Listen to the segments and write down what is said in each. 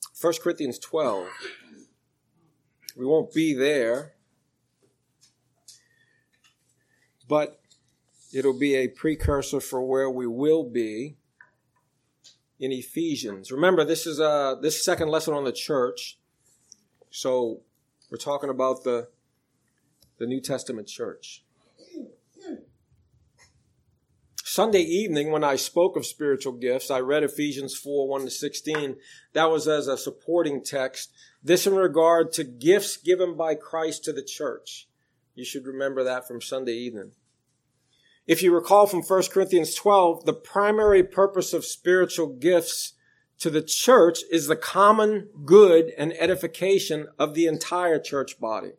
1 Corinthians 12. We won't be there, but it'll be a precursor for where we will be in Ephesians. Remember, this is this second lesson on the church. So we're talking about the New Testament church. Sunday evening, when I spoke of spiritual gifts, I read Ephesians 4, 1-16. That was as a supporting text. This in regard to gifts given by Christ to the church. You should remember that from Sunday evening. If you recall from 1 Corinthians 12, the primary purpose of spiritual gifts to the church is the common good and edification of the entire church body.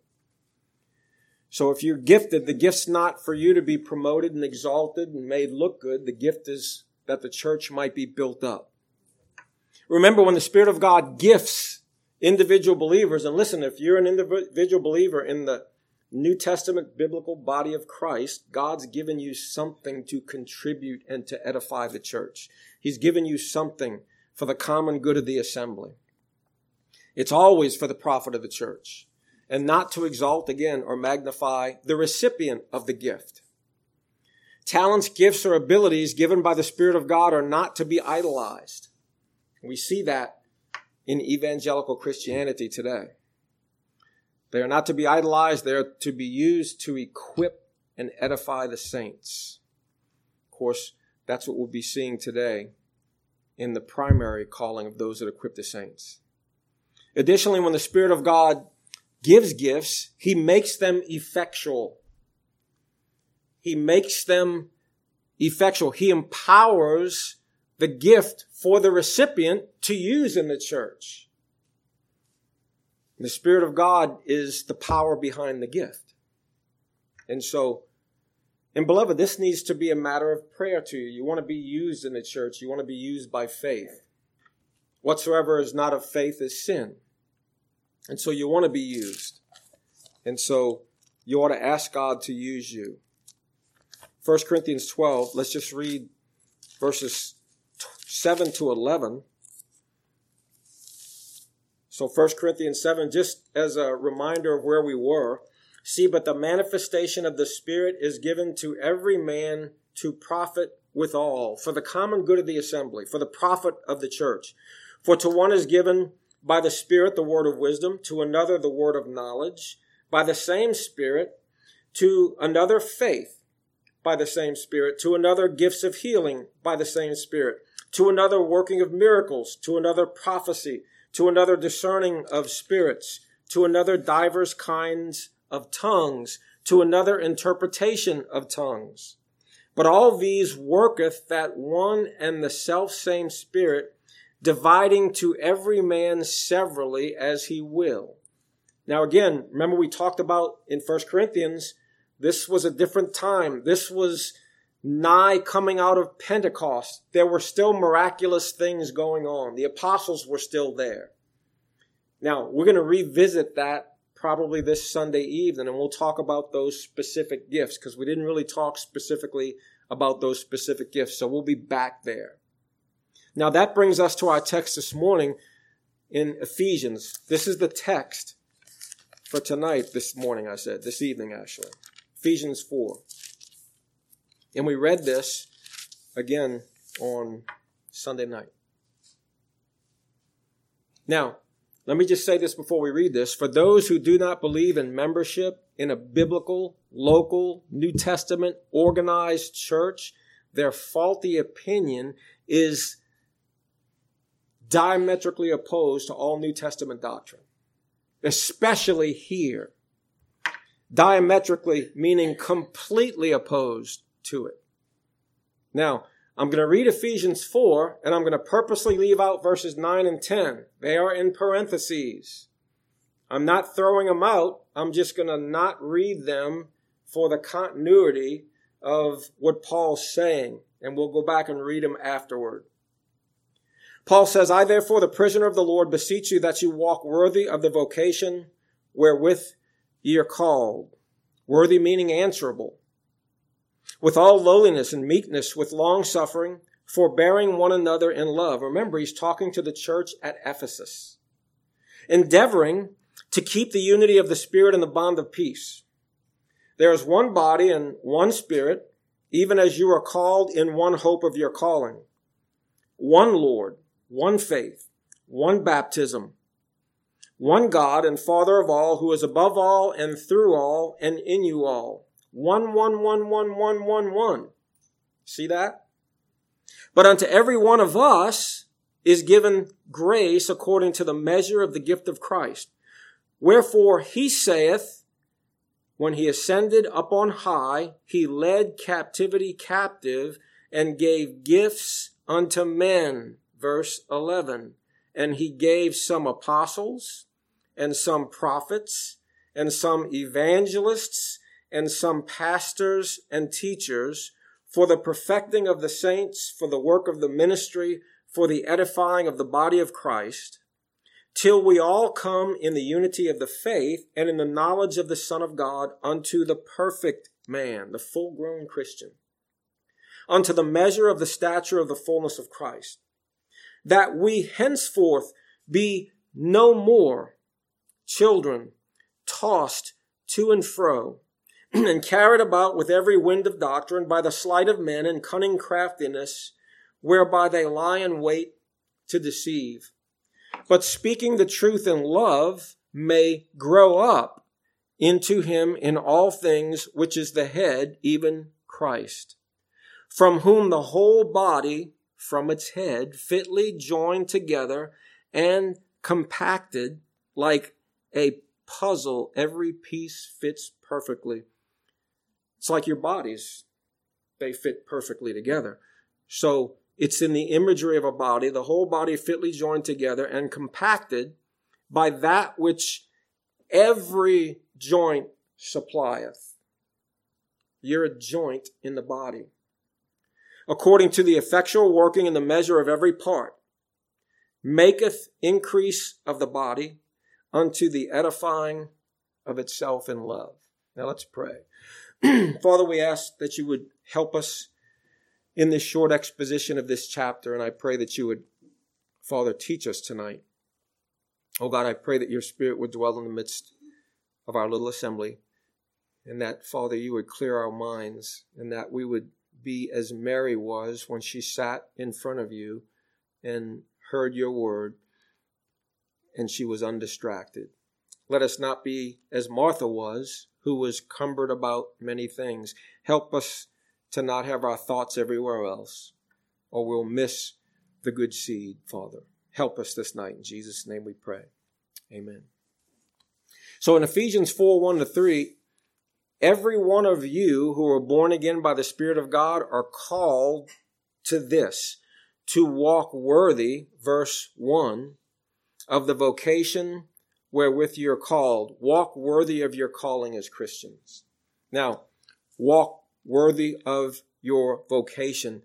So if you're gifted, the gift's not for you to be promoted and exalted and made look good. The gift is that the church might be built up. Remember, when the Spirit of God gifts individual believers, and listen, if you're an individual believer in the New Testament biblical body of Christ, God's given you something to contribute and to edify the church. He's given you something for the common good of the assembly. It's always for the profit of the church, and not to exalt again or magnify the recipient of the gift. Talents, gifts, or abilities given by the Spirit of God are not to be idolized. We see that in evangelical Christianity today. They are not to be idolized. They are to be used to equip and edify the saints. Of course, that's what we'll be seeing today in the primary calling of those that equip the saints. Additionally, when the Spirit of God gives gifts, He makes them effectual. He makes them effectual. He empowers the gift for the recipient to use in the church. The Spirit of God is the power behind the gift. And so, and beloved, this needs to be a matter of prayer to you. You want to be used in the church. You want to be used by faith. Whatsoever is not of faith is sin. And so you want to be used. And so you ought to ask God to use you. 1 Corinthians 12, let's just read verses 7 to 11. So 1 Corinthians 7, just as a reminder of where we were. See, but the manifestation of the Spirit is given to every man to profit withal, for the common good of the assembly, for the profit of the church. For to one is given by the Spirit the word of wisdom, to another the word of knowledge, by the same Spirit, to another faith, by the same Spirit, to another gifts of healing, by the same Spirit, to another working of miracles, to another prophecy, to another discerning of spirits, to another divers kinds of tongues, to another interpretation of tongues. But all these worketh that one and the selfsame Spirit, dividing to every man severally as he will. Now again, remember we talked about in 1 Corinthians, this was a different time. This was nigh coming out of Pentecost. There were still miraculous things going on. The apostles were still there. Now, we're going to revisit that probably this Sunday evening, and we'll talk about those specific gifts, because we didn't really talk specifically about those specific gifts, so we'll be back there. Now, that brings us to our text this morning in Ephesians. This is the text for tonight, this evening, actually. Ephesians 4. And we read this again on Sunday night. Now, let me just say this before we read this. For those who do not believe in membership in a biblical, local, New Testament, organized church, their faulty opinion is diametrically opposed to all New Testament doctrine, especially here. Diametrically, meaning completely opposed to it. Now, I'm going to read Ephesians 4, and I'm going to purposely leave out verses 9 and 10. They are in parentheses. I'm not throwing them out. I'm just going to not read them for the continuity of what Paul's saying, and we'll go back and read them afterward. Paul says, I therefore, the prisoner of the Lord, beseech you that you walk worthy of the vocation wherewith ye are called. Worthy meaning answerable. With all lowliness and meekness, with long-suffering, forbearing one another in love. Remember, he's talking to the church at Ephesus. endeavoring to keep the unity of the Spirit in the bond of peace. There is one body and one Spirit, even as you are called in one hope of your calling. One Lord, one faith, one baptism, one God and Father of all, who is above all and through all and in you all. One. See that? But unto every one of us is given grace according to the measure of the gift of Christ. Wherefore he saith, when he ascended up on high, he led captivity captive and gave gifts unto men. Verse 11. And he gave some apostles and some prophets and some evangelists and some pastors and teachers for the perfecting of the saints, for the work of the ministry, for the edifying of the body of Christ, till we all come in the unity of the faith and in the knowledge of the Son of God unto the perfect man, the full-grown Christian, unto the measure of the stature of the fullness of Christ, that we henceforth be no more children tossed to and fro and carried about with every wind of doctrine by the sleight of men and cunning craftiness, whereby they lie in wait to deceive. But speaking the truth in love may grow up into him in all things, which is the head, even Christ, from whom the whole body from its head, fitly joined together and compacted like a puzzle, every piece fits perfectly. It's like your bodies. They fit perfectly together. So it's in the imagery of a body, the whole body fitly joined together and compacted by that which every joint supplieth. You're a joint in the body. According to the effectual working in the measure of every part, maketh increase of the body unto the edifying of itself in love. Now let's pray. Father, we ask that you would help us in this short exposition of this chapter, and I pray that you would, Father, teach us tonight. Oh God, I pray that your Spirit would dwell in the midst of our little assembly, and that, Father, you would clear our minds, and that we would be as Mary was when she sat in front of you and heard your word, and she was undistracted. Let us not be as Martha was, who was cumbered about many things. Help us to not have our thoughts everywhere else, or we'll miss the good seed, Father. Help us this night. In Jesus' name we pray. Amen. So in Ephesians 4:1-3, every one of you who are born again by the Spirit of God are called to this, to walk worthy, verse 1, of the vocation wherewith you're called. Walk worthy of your calling as Christians. Now, walk worthy of your vocation.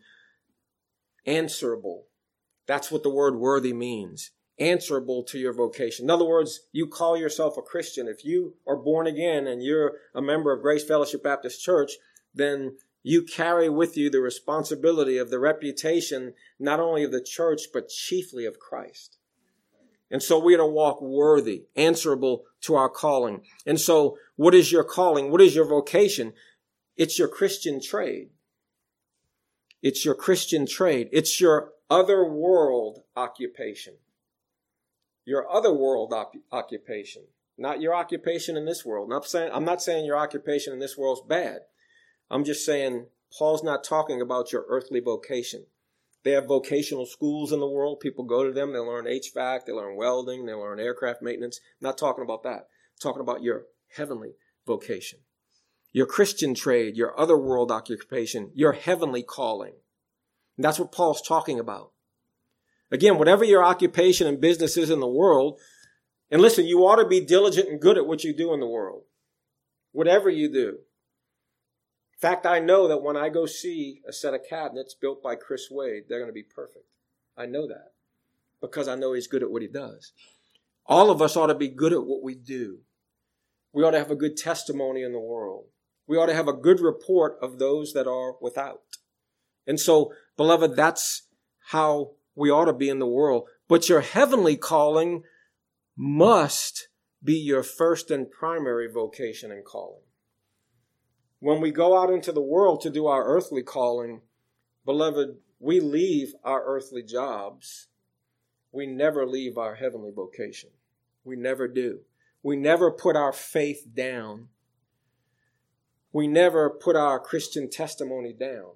Answerable. That's what the word worthy means. Answerable to your vocation. In other words, you call yourself a Christian. If you are born again and you're a member of Grace Fellowship Baptist Church, then you carry with you the responsibility of the reputation, not only of the church, but chiefly of Christ. And so we're to walk worthy, answerable to our calling. And so what is your calling? What is your vocation? It's your Christian trade. It's your Christian trade. It's your other world occupation. Your other world occupation. Not your occupation in this world. I'm not saying your occupation in this world is bad. I'm just saying Paul's not talking about your earthly vocation. They have vocational schools in the world. People go to them. They learn HVAC. They learn welding. They learn aircraft maintenance. I'm not talking about that. I'm talking about your heavenly vocation. Your Christian trade, your other world occupation, your heavenly calling. And that's what Paul's talking about. Again, whatever your occupation and business is in the world, and listen, you ought to be diligent and good at what you do in the world. Whatever you do. In fact, I know that when I go see a set of cabinets built by Chris Wade, they're going to be perfect. I know that because I know he's good at what he does. All of us ought to be good at what we do. We ought to have a good testimony in the world. We ought to have a good report of those that are without. And so, beloved, that's how we ought to be in the world. But your heavenly calling must be your first and primary vocation and calling. When we go out into the world to do our earthly calling, beloved, we leave our earthly jobs. We never leave our heavenly vocation. We never do. We never put our faith down. We never put our Christian testimony down.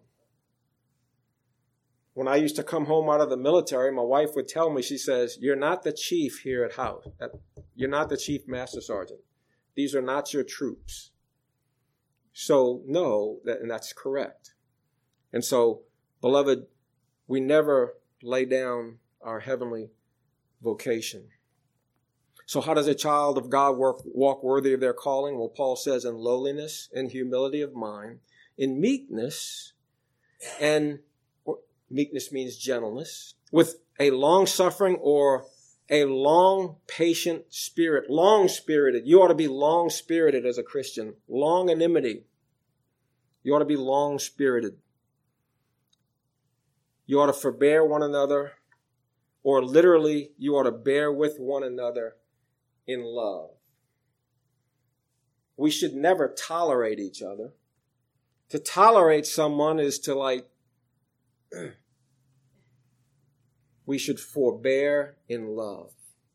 When I used to come home out of the military, my wife would tell me, she says, "You're not the chief here at house. You're not the chief master sergeant. These are not your troops." So, no, and that's correct. And so, beloved, we never lay down our heavenly vocation. So how does a child of God walk worthy of their calling? Well, Paul says in lowliness and humility of mind, in meekness, and meekness means gentleness, with a long-suffering or a long, patient spirit, long-spirited. You ought to be long-spirited as a Christian, longanimity. You ought to be long-spirited. You ought to forbear one another, or literally, you ought to bear with one another in love. We should never tolerate each other. To tolerate someone is to we should forbear in love.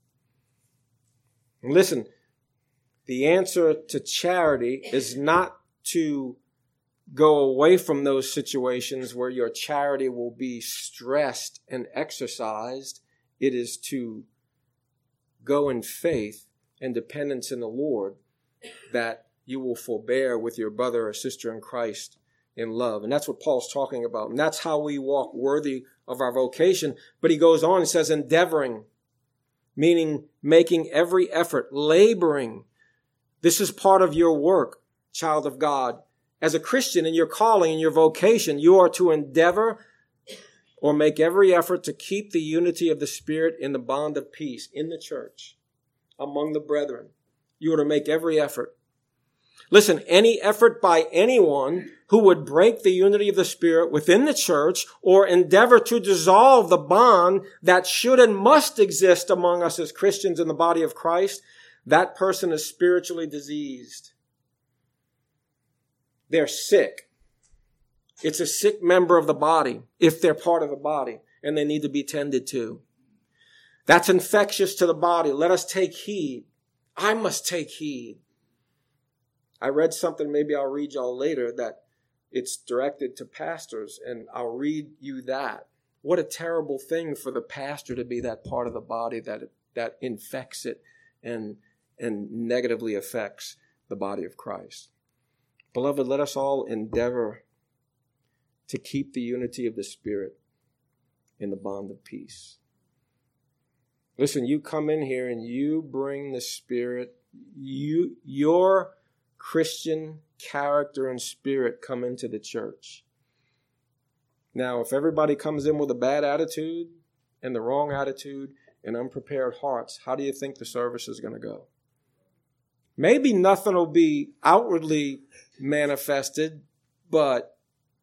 And listen, the answer to charity is not to go away from those situations where your charity will be stressed and exercised. It is to go in faith and dependence in the Lord, that you will forbear with your brother or sister in Christ in love. And that's what Paul's talking about. And that's how we walk worthy of our vocation. But he goes on and says endeavoring, meaning making every effort, laboring. This is part of your work, child of God. As a Christian in your calling, in your vocation, you are to endeavor or make every effort to keep the unity of the Spirit in the bond of peace in the church, among the brethren. You are to make every effort. Listen, any effort by anyone who would break the unity of the Spirit within the church or endeavor to dissolve the bond that should and must exist among us as Christians in the body of Christ, that person is spiritually diseased. They're sick. It's a sick member of the body, if they're part of the body, and they need to be tended to. That's infectious to the body. Let us take heed. I must take heed. I read something, maybe I'll read y'all later, that it's directed to pastors, and I'll read you that. What a terrible thing for the pastor to be that part of the body that infects it and negatively affects the body of Christ. Beloved, let us all endeavor to keep the unity of the Spirit in the bond of peace. Listen, you come in here and you bring the Spirit, your Christian character and spirit come into the church. Now, if everybody comes in with a bad attitude and the wrong attitude and unprepared hearts, how do you think the service is going to go? Maybe nothing will be outwardly manifested, but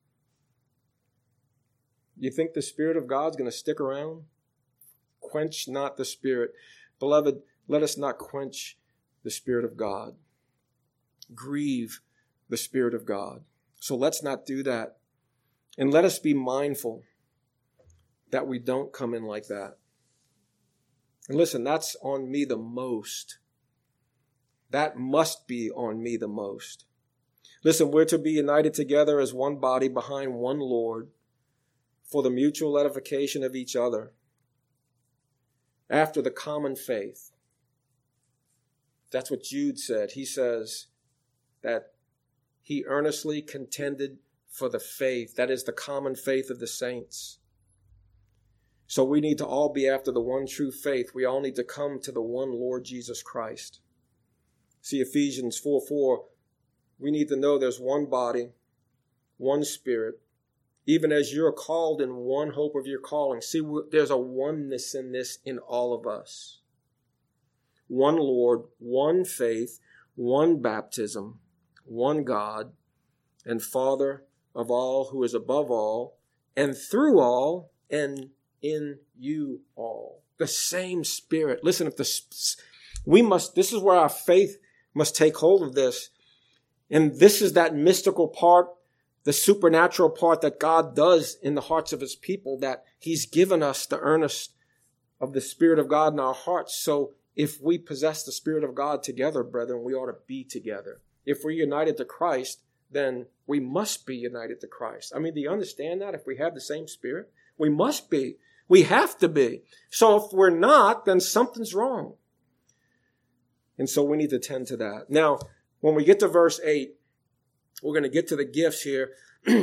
you think the Spirit of God's going to stick around? Quench not the Spirit. Beloved, let us not quench the Spirit of God. Grieve the Spirit of God. So let's not do that. And let us be mindful that we don't come in like that. And listen, that's on me the most. That must be on me the most. Listen, we're to be united together as one body behind one Lord for the mutual edification of each other after the common faith. That's what Jude said. He says that he earnestly contended for the faith. That is the common faith of the saints. So we need to all be after the one true faith. We all need to come to the one Lord Jesus Christ. See Ephesians 4:4. We need to know there's one body, one Spirit, even as you're called in one hope of your calling. See, there's a oneness in this in all of us. One Lord, one faith, one baptism, one God, and Father of all, who is above all, and through all, and in you all. The same Spirit. Listen, This is where our faith must take hold of this. And this is that mystical part, the supernatural part that God does in the hearts of his people, that he's given us the earnest of the Spirit of God in our hearts. So if we possess the Spirit of God together, brethren, we ought to be together. If we're united to Christ, then we must be united to Christ. I mean, do you understand that? If we have the same Spirit, we must be. We have to be. So if we're not, then something's wrong. And so we need to tend to that. Now, when we get to verse 8, we're going to get to the gifts here.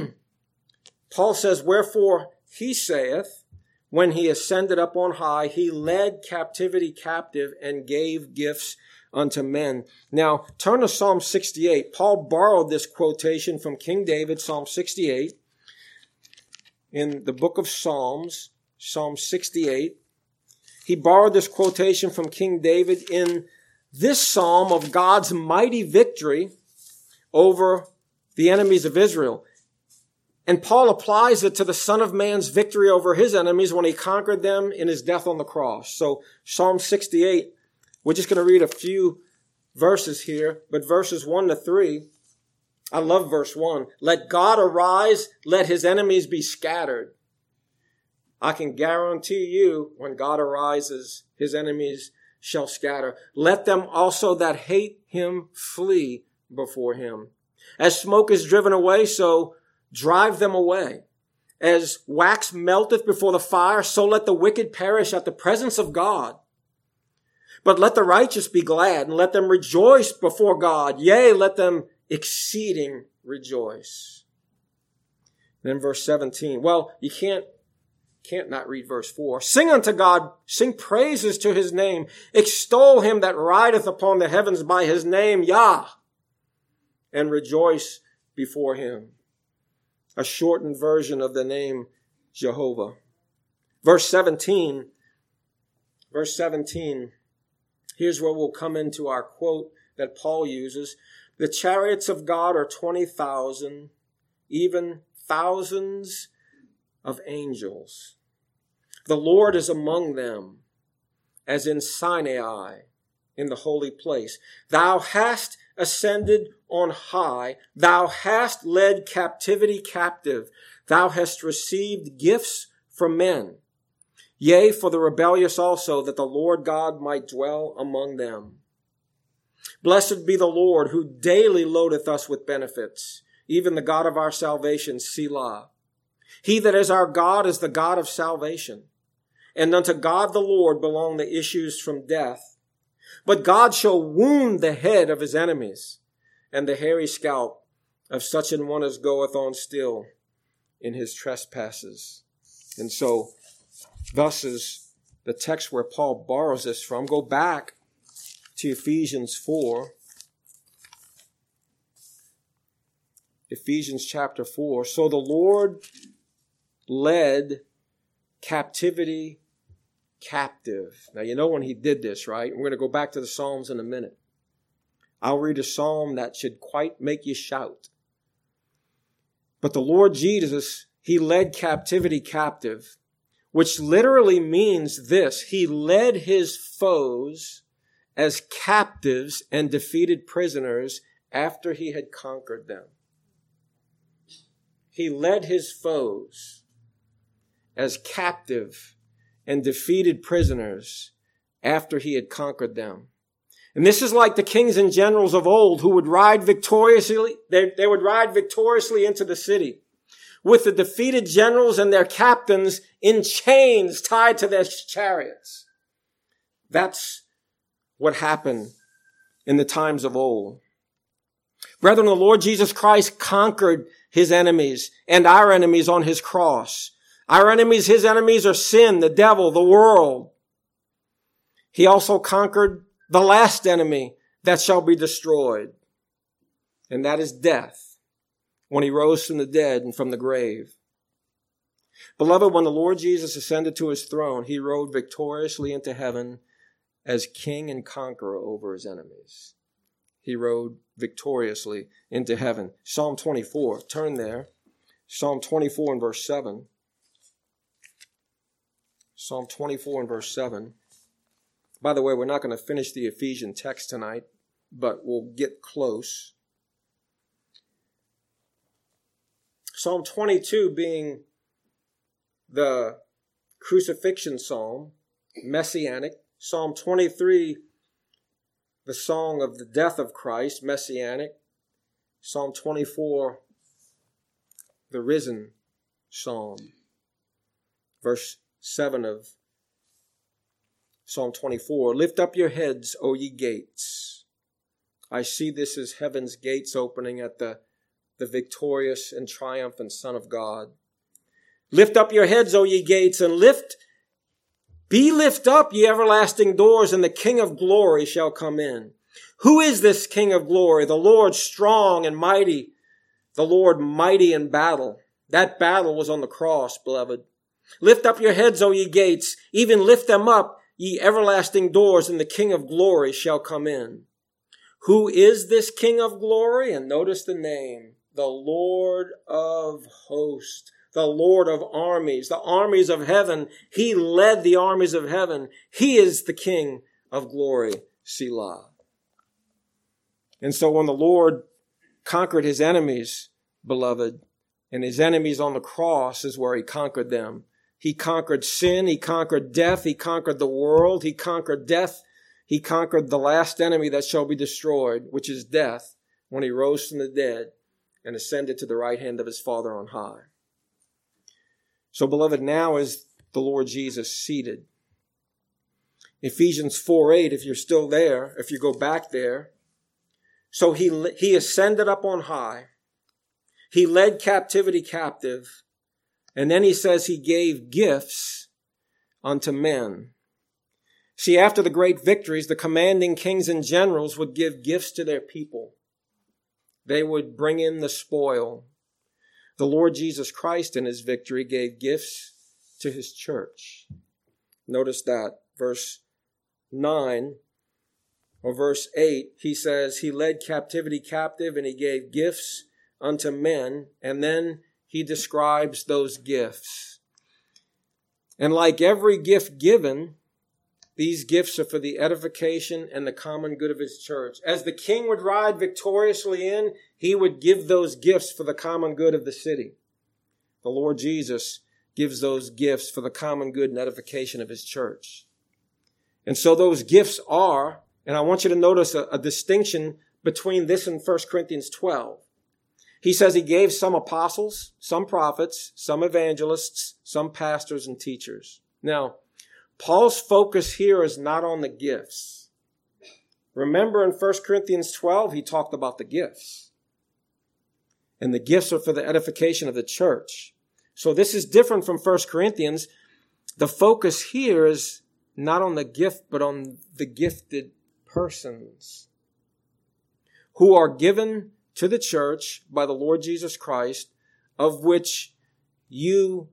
Paul says, wherefore he saith, when he ascended up on high, he led captivity captive and gave gifts unto men. Now, turn to Psalm 68. Paul borrowed this quotation from King David, Psalm 68. In the book of Psalms, Psalm 68. He borrowed this quotation from King David in this psalm of God's mighty victory over the enemies of Israel. And Paul applies it to the Son of Man's victory over his enemies when he conquered them in his death on the cross. So Psalm 68, we're just going to read a few verses here, but verses 1 to 3, I love verse 1. Let God arise, let his enemies be scattered. I can guarantee you, when God arises, his enemies shall scatter. Let them also that hate him flee before him. As smoke is driven away, so drive them away. As wax melteth before the fire, so let the wicked perish at the presence of God. But let the righteous be glad, and let them rejoice before God. Yea, let them exceeding rejoice. Then verse 17. Well, you can't not read verse 4. Sing unto God, sing praises to his name. Extol him that rideth upon the heavens by his name, Yah, and rejoice before him. A shortened version of the name Jehovah. Verse 17. Here's where we'll come into our quote that Paul uses. The chariots of God are 20,000, even thousands of angels. The Lord is among them, as in Sinai, in the holy place. Thou hast ascended on high. Thou hast led captivity captive. Thou hast received gifts from men. Yea, for the rebellious also, that the Lord God might dwell among them. Blessed be the Lord, who daily loadeth us with benefits, even the God of our salvation, Selah. He that is our God is the God of salvation. And unto God the Lord belong the issues from death. But God shall wound the head of his enemies, and the hairy scalp of such an one as goeth on still in his trespasses. And so, thus is the text where Paul borrows this from. Go back to Ephesians 4. Ephesians chapter 4. So the Lord led captivity captive. Now, you know when he did this, right? We're going to go back to the Psalms in a minute. I'll read a psalm that should quite make you shout. But the Lord Jesus, he led captivity captive, which literally means this. He led his foes as captives and defeated prisoners after he had conquered them. He led his foes as captive and defeated prisoners after he had conquered them. And this is like the kings and generals of old who would ride victoriously. They would ride victoriously into the city with the defeated generals and their captains in chains tied to their chariots. That's what happened in the times of old. Brethren, the Lord Jesus Christ conquered his enemies and our enemies on his cross. Our enemies, his enemies are sin, the devil, the world. He also conquered the last enemy that shall be destroyed, and that is death, when he rose from the dead and from the grave. Beloved, when the Lord Jesus ascended to his throne, he rode victoriously into heaven as king and conqueror over his enemies. He rode victoriously into heaven. Psalm 24, turn there. Psalm 24 and verse 7. Psalm 24 and verse 7. By the way, we're not going to finish the Ephesian text tonight, but we'll get close. Psalm 22 being the crucifixion psalm, messianic. Psalm 23, the song of the death of Christ, messianic. Psalm 24, the risen psalm. Verse 7 of Psalm 24, lift up your heads, O ye gates. I see this as heaven's gates opening at the victorious and triumphant Son of God. Lift up your heads, O ye gates, and lift up, ye everlasting doors, and the King of glory shall come in. Who is this King of glory? The Lord strong and mighty, the Lord mighty in battle. That battle was on the cross, beloved. Lift up your heads, O ye gates, even lift them up, ye everlasting doors, and the King of glory shall come in. Who is this King of glory? And notice the name, the Lord of hosts, the Lord of armies, the armies of heaven. He led the armies of heaven. He is the King of glory, Selah. And so when the Lord conquered his enemies, beloved, and his enemies on the cross is where he conquered them. He conquered sin. He conquered death. He conquered the world. He conquered death. He conquered the last enemy that shall be destroyed, which is death, when he rose from the dead and ascended to the right hand of his Father on high. So, beloved, now is the Lord Jesus seated. Ephesians 4:8, if you're still there, if you go back there. So he ascended up on high. He led captivity captive. And then he says he gave gifts unto men. See, after the great victories, the commanding kings and generals would give gifts to their people. They would bring in the spoil. The Lord Jesus Christ in his victory gave gifts to his church. Notice that. Verse 9 or verse 8, he says he led captivity captive and he gave gifts unto men. And then he describes those gifts. And like every gift given, these gifts are for the edification and the common good of his church. As the king would ride victoriously in, he would give those gifts for the common good of the city. The Lord Jesus gives those gifts for the common good and edification of his church. And so those gifts are, and I want you to notice a distinction between this and 1 Corinthians 12. He says he gave some apostles, some prophets, some evangelists, some pastors and teachers. Now, Paul's focus here is not on the gifts. Remember in 1 Corinthians 12, he talked about the gifts. And the gifts are for the edification of the church. So this is different from 1 Corinthians. The focus here is not on the gift, but on the gifted persons who are given to the church by the Lord Jesus Christ, of which you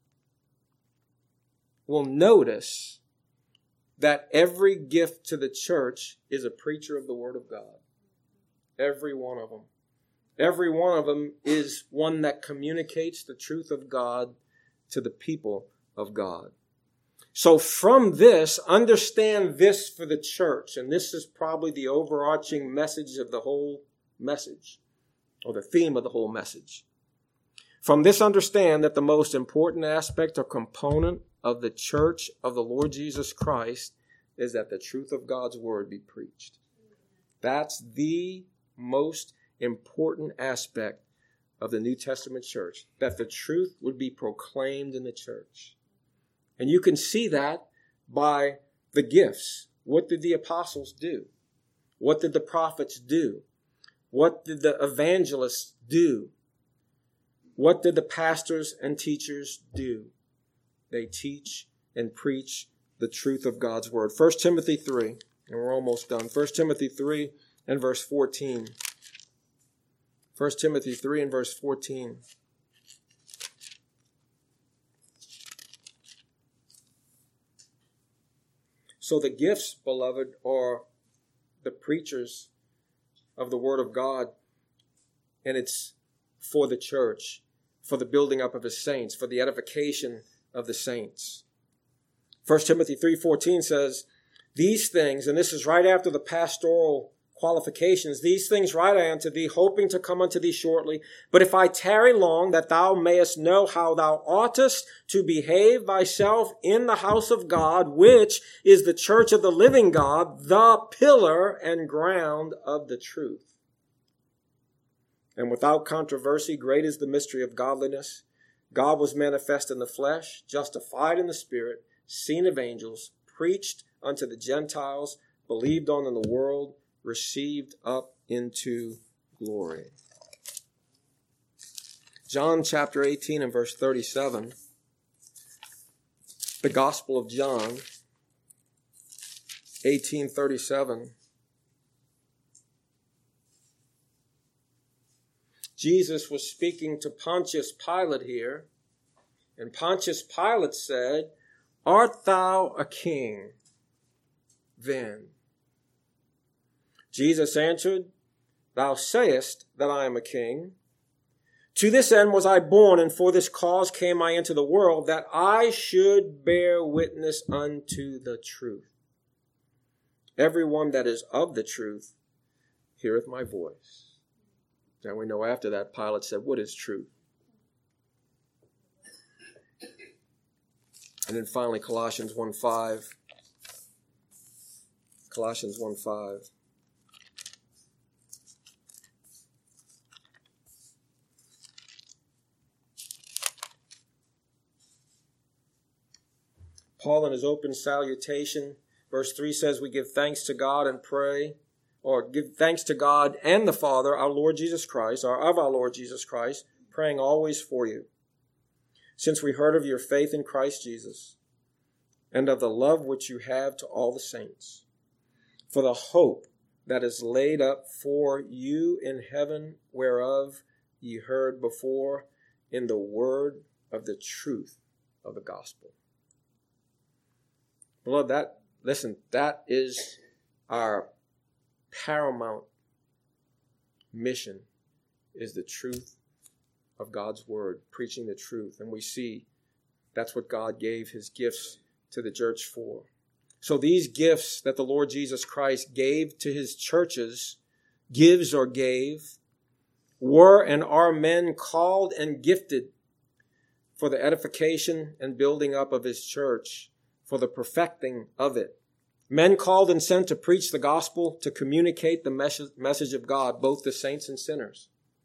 will notice that every gift to the church is a preacher of the Word of God. Every one of them. Every one of them is one that communicates the truth of God to the people of God. So from this, understand this for the church, and this is probably the overarching message of the whole message, or the theme of the whole message. From this, understand that the most important aspect or component of the church of the Lord Jesus Christ is that the truth of God's word be preached. That's the most important aspect of the New Testament church, that the truth would be proclaimed in the church. And you can see that by the gifts. What did the apostles do? What did the prophets do? What did the evangelists do? What did the pastors and teachers do? They teach and preach the truth of God's word. 1 Timothy 3, and we're almost done. 1 Timothy 3 and verse 14. 1 Timothy 3 and verse 14. So the gifts, beloved, are the preachers of the Word of God, and it's for the church, for the building up of his saints, for the edification of the saints. 1 Timothy 3:14 says, These things, and this is right after the pastoral qualifications, these things write I unto thee, hoping to come unto thee shortly. But if I tarry long, that thou mayest know how thou oughtest to behave thyself in the house of God, which is the church of the living God, the pillar and ground of the truth. And without controversy, great is the mystery of godliness. God was manifest in the flesh, justified in the spirit, seen of angels, preached unto the Gentiles, believed on in the world, received up into glory. John chapter 18 and verse 37. The Gospel of John, 18:37. Jesus was speaking to Pontius Pilate here, and Pontius Pilate said, Art thou a king? Then Jesus answered, Thou sayest that I am a king. To this end was I born, and for this cause came I into the world, that I should bear witness unto the truth. Everyone that is of the truth heareth my voice. Now we know after that Pilate said, What is truth? And then finally Colossians 1:5. Colossians 1:5. Paul in his open salutation, verse 3 says, we give thanks to God and pray, or give thanks to God and the Father, our Lord Jesus Christ, of our Lord Jesus Christ, praying always for you, since we heard of your faith in Christ Jesus, and of the love which you have to all the saints, for the hope that is laid up for you in heaven, whereof ye heard before in the word of the truth of the gospel. Beloved, that is our paramount mission, is the truth of God's word, preaching the truth. And we see that's what God gave his gifts to the church for. So these gifts that the Lord Jesus Christ gave to his churches, gives or gave, were and are men called and gifted for the edification and building up of his church, for the perfecting of it. Men called and sent to preach the gospel, to communicate the message of God, both to saints and sinners.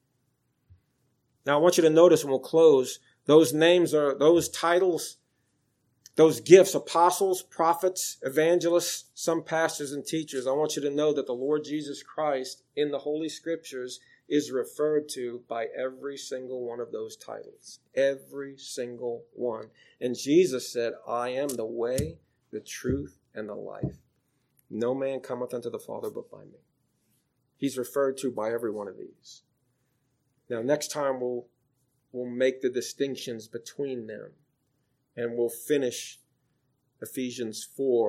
Now I want you to notice, and we'll close, those names are, those titles, those gifts, apostles, prophets, evangelists, some pastors and teachers. I want you to know that the Lord Jesus Christ in the Holy Scriptures is referred to by every single one of those titles. Every single one. And Jesus said, I am the way, the truth, and the life. No man cometh unto the Father but by me. He's referred to by every one of these. Now, next time we'll make the distinctions between them, and we'll finish Ephesians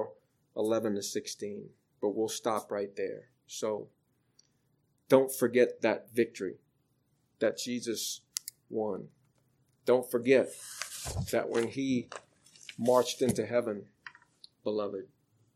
4:11-16. But we'll stop right there. So don't forget that victory that Jesus won. Don't forget that when he marched into heaven, beloved,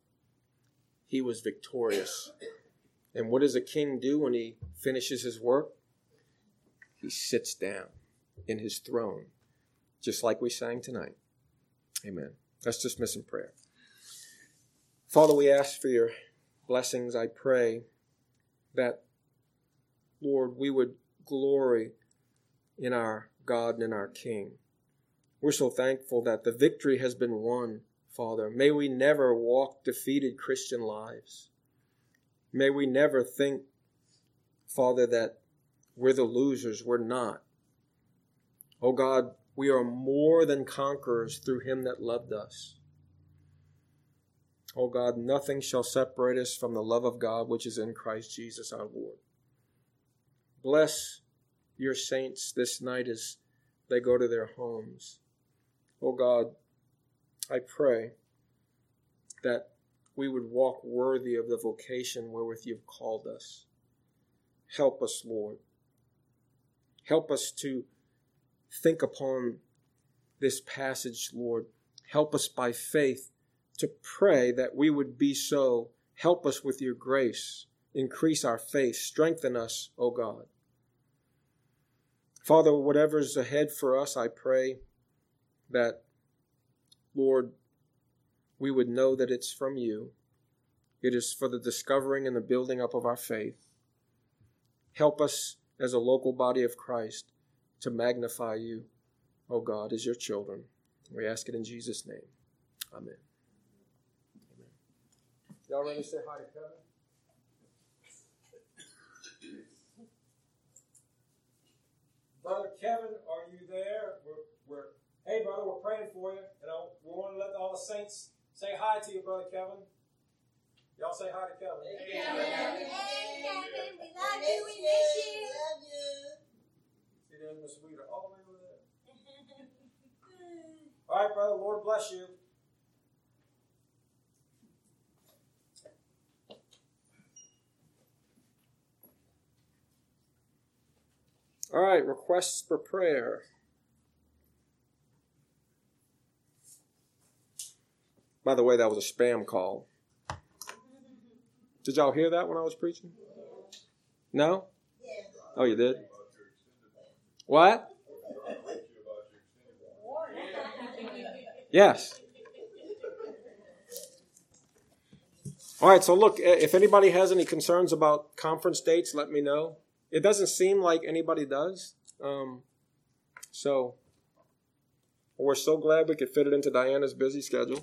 he was victorious. And what does a king do when he finishes his work? He sits down in his throne, just like we sang tonight. Amen. Let's dismiss in prayer. Father, we ask for your blessings. I pray that, Lord, we would glory in our God and in our King. We're so thankful that the victory has been won, Father. May we never walk defeated Christian lives. May we never think, Father, that we're the losers. We're not. Oh God, we are more than conquerors through him that loved us. Oh God, nothing shall separate us from the love of God which is in Christ Jesus our Lord. Bless your saints this night as they go to their homes. Oh God, I pray that we would walk worthy of the vocation wherewith you've called us. Help us, Lord. Help us to think upon this passage, Lord. Help us by faith to pray that we would be so. Help us with your grace. Increase our faith. Strengthen us, O God. Father, whatever's ahead for us, I pray that, Lord, we would know that it's from you. It is for the discovering and the building up of our faith. Help us as a local body of Christ to magnify you, O God, as your children. We ask it in Jesus' name. Amen. Amen. Y'all ready to say hi to Kevin? Brother Kevin, are you there? Hey, brother, we're praying for you. We want to let all the saints say hi to you, Brother Kevin. Y'all say hi to Kevin. Hey, Kevin. Hey, Kevin. We love you. We miss you. Love you. See, there's Miss Weeder all the way over there. All right, brother. Lord bless you. All right, requests for prayer. By the way, that was a spam call. Did y'all hear that when I was preaching? No? Oh, you did? What? Yes. All right, so look, if anybody has any concerns about conference dates, let me know. It doesn't seem like anybody does. So we're so glad we could fit it into Diana's busy schedule.